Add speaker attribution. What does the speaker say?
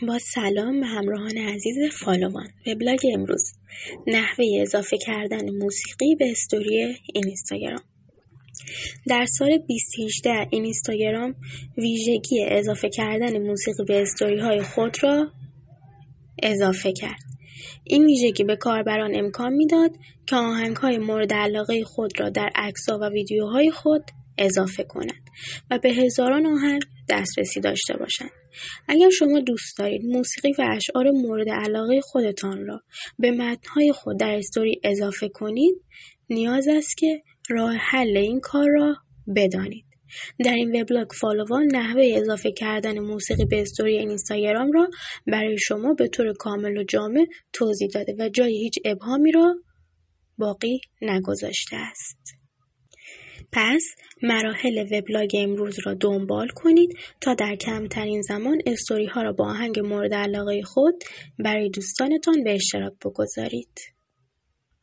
Speaker 1: با سلام به همراهان عزیز فالوان. وبلاگ امروز: نحوه اضافه کردن موسیقی به استوری اینستاگرام. در سال 2018 اینستاگرام ویژگی اضافه کردن موسیقی به استوری های خود را اضافه کرد. این ویژگی به کاربران امکان میداد که آهنگ های مورد علاقه خود را در عکس‌ها و ویدیوهای خود اضافه کنند و به هزاران آهنگ دسترسی داشته باشند. اگر شما دوست دارید موسیقی و اشعار مورد علاقه خودتان را به متن‌های خود در استوری اضافه کنید، نیاز است که راه حل این کار را بدانید. در این وبلاگ فالوان نحوه اضافه کردن موسیقی به استوری اینستاگرام را برای شما به طور کامل و جامع توضیح داده و جای هیچ ابهامی را باقی نگذاشته است. پس مراحل وبلاگ امروز را دنبال کنید تا در کمترین زمان استوری ها را با آهنگ مورد علاقه خود برای دوستانتان به اشتراک بگذارید.